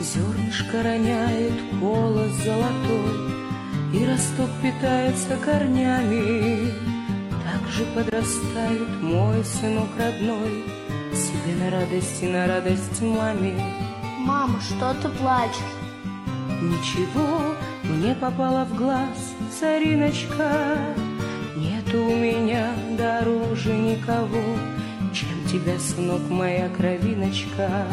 Зернышко роняет колос золотой, и росток питается корнями. Так же подрастает мой сынок родной, себе на радость маме. Мама, что ты плачешь? Ничего, мне попало в глаз, цариночка. Нету у меня дороже никого, чем тебя, сынок, моя кровиночка.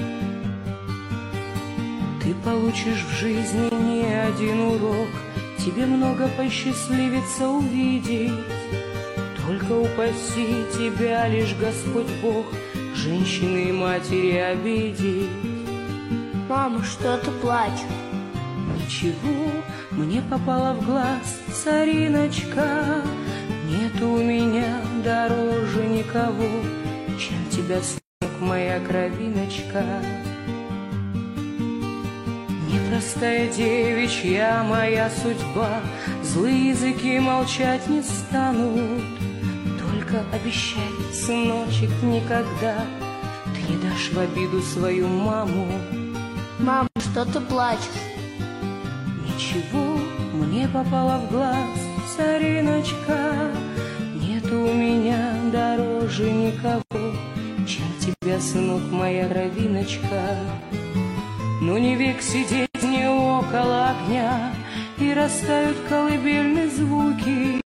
Ты получишь в жизни не один урок, тебе много посчастливится увидеть. Только упаси тебя лишь Господь Бог, женщины и матери обидеть. Мама, что ты плачешь? Ничего, мне попало в глаз, цариночка. Нету у меня дороже никого, чем тебя, сынок, моя кровиночка. Непростая девичья моя судьба, злые языки молчать не станут. Только обещай, сыночек, никогда ты не дашь в обиду свою маму. Мама, что ты плачешь? Ничего, мне попало в глаз, цариночка. Нету у меня дороже никого, чем тебя, сынок, моя кровиночка. Но не век сидеть не около огня, и растают колыбельные звуки.